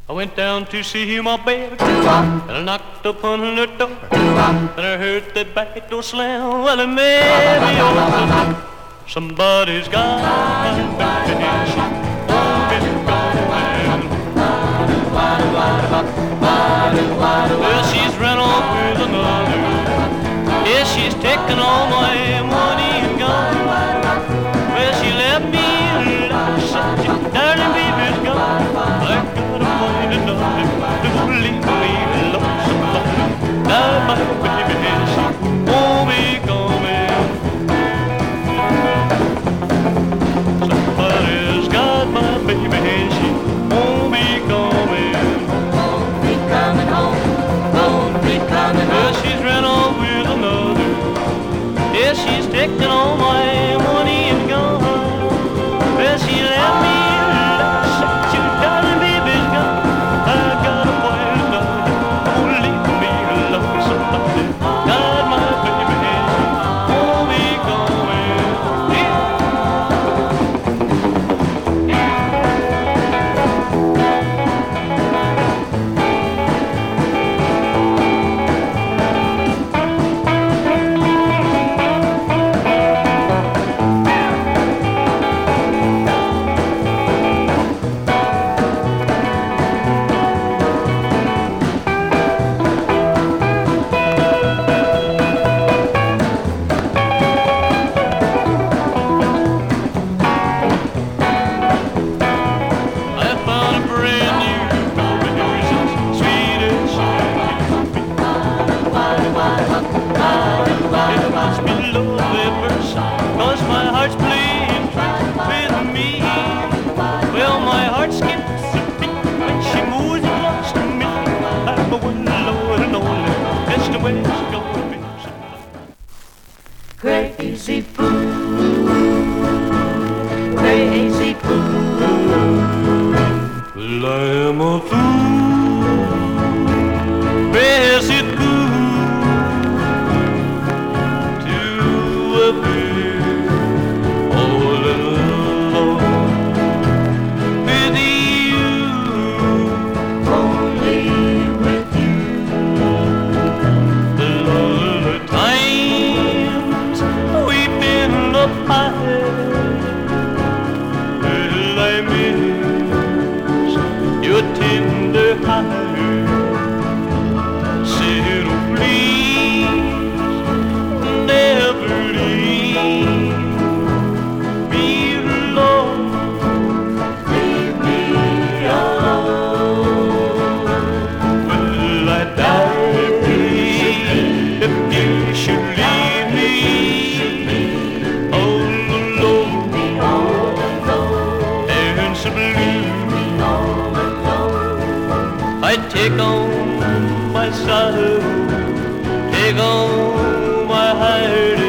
I went down to see my baby, and I knocked upon her door, and I heard that back door slam. Well, it made me open. Somebody's got my baby, and she won't be gone. Well, she's run off with another. Yeah, she's taken all my money and gone. Well, she left me alone. Such a darling baby's gone. I gotta find another to leave me alone. Somebody got my baby and she won't be coming. Somebody's got my baby and she won't be coming. Won't be coming home. Won't be coming home. Well, she's ran off with another. Yeah, she's taken all my money and gone. Well, she left me alone. Such a darling baby's gone. I gotta find another. Won't leave me alone. Somebody got my baby and she won't be going. I found a brand new baby. Yours is sweet as candy. It must be love at first sight, 'cause my heart's playing tricks with me. Well, my heart skips a beat when she moves close to me. I'm a one Lord and only, that's the way it's gonna be. Crazy fool. Crazy fool. Well, I am a fool, crazy fool, to appear all alone with you. Only with you. The times we've been apart, well, I miss your tender heart. Said, oh, please never leave me alone. Leave me alone. Well, I die, please, if you should leave me all alone. All alone. And so blue, All alone. I take on my sorrow, take on my heart.